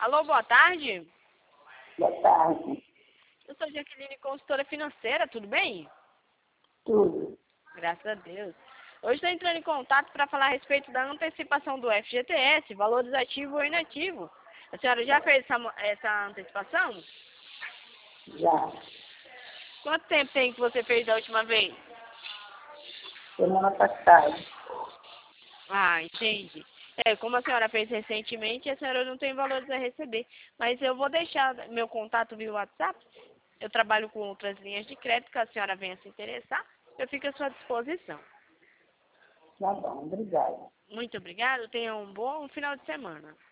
Alô, boa tarde. Boa tarde. Eu sou Jaqueline, consultora financeira, tudo bem? Tudo. Graças a Deus. Hoje estou entrando em contato para falar a respeito da antecipação do FGTS, valores ativo ou inativo. A senhora já fez essa antecipação? Já. Quanto tempo tem que você fez da última vez? Semana passada. Ah, entendi. Como a senhora fez recentemente, a senhora não tem valores a receber. Mas eu vou deixar meu contato via WhatsApp. Eu trabalho com outras linhas de crédito, que a senhora venha se interessar. Eu fico à sua disposição. Tá bom, obrigada. Muito obrigada. Tenha um bom final de semana.